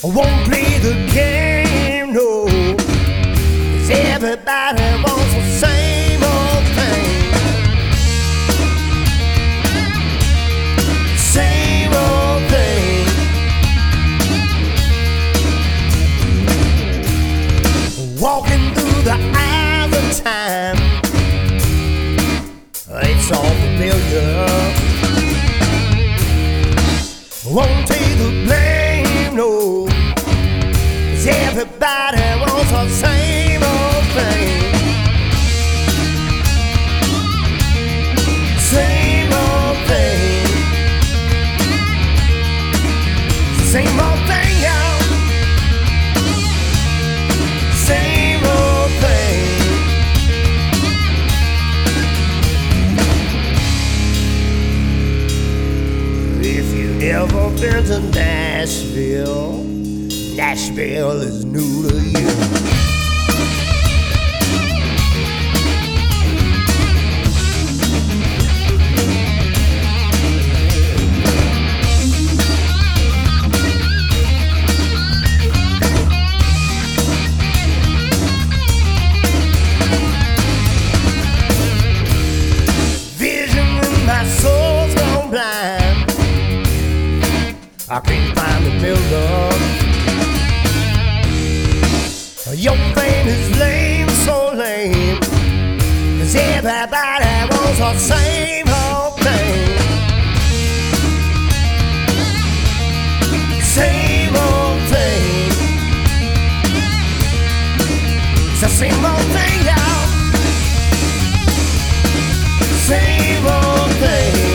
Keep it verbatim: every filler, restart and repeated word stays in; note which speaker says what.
Speaker 1: I won't play the game, no, 'cause everybody wants the same old thing. Same old thing. Walking through the aisles of time, it's all familiar. Won't take the blame, no, 'cause everybody wants the same old thing. Same old thing. Same old thing, y'all. Same old thing. If you've never been to Nashville, Nashville is new to you. Vision in my soul's gone blind. I can't find the builder. Your fame is lame, so lame, 'cause everybody wants the same old thing. Same old thing. It's the same old thing, y'all. Same old thing.